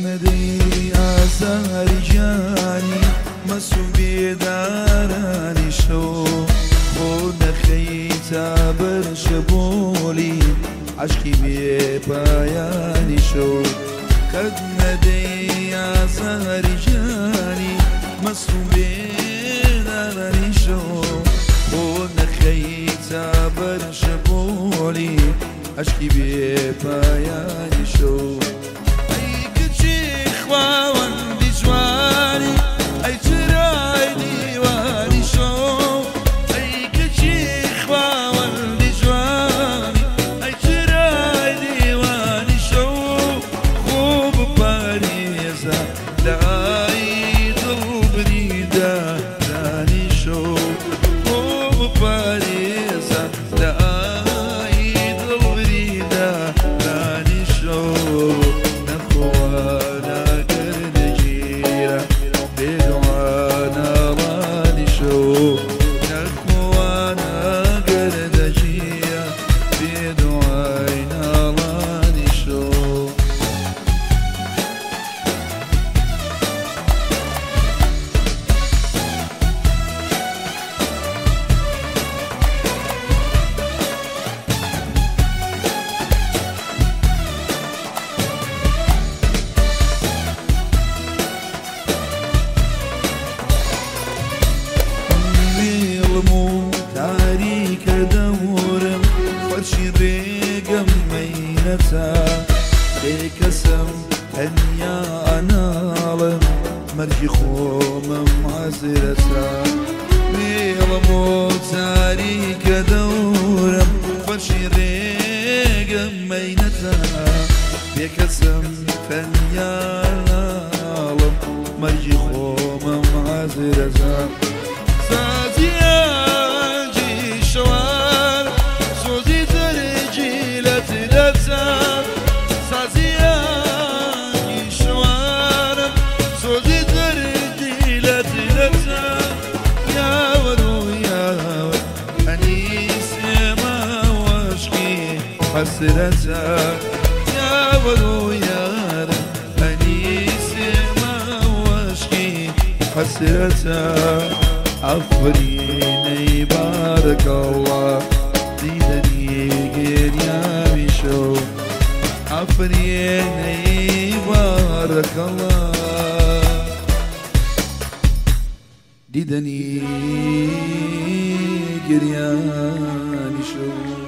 ندی آزاری جانی مسوبی دارانی شو خود خیتا برشبولی عشقی بی پایانی شو قد ندی آزاری جانی مسوبی دارانی شو خود خیتا برشبولی عشقی بی پایانی شو خواوەندی جوانی ئەی چرای دیوانی شۆ ئەی کەچی خواوەندی جوانی ئەی چرای دیوانی شۆ خۆ بپارێزە لای دڵبریدا دانی شۆ خۆ بپارێزە لای دڵبریدا دانی شۆ تاریکە دەورم خۆشی ڕێگەم مەینەتە بێکەسم تەنیا ئەناڵم مەرجی خۆمم حەزرەتە مێڵم و تاریکە دەورم خۆشی ڕێگەم مەینەتە بێکەسم تەنیا ئەناڵم مەرجی خۆمم حەزرەتە حسرتك يا ولو يا أنيسي ما واشكي حسرتك عفريني بارك الله ديدني غير يا بشو عفريني بارك الله ديدني غير يا بشو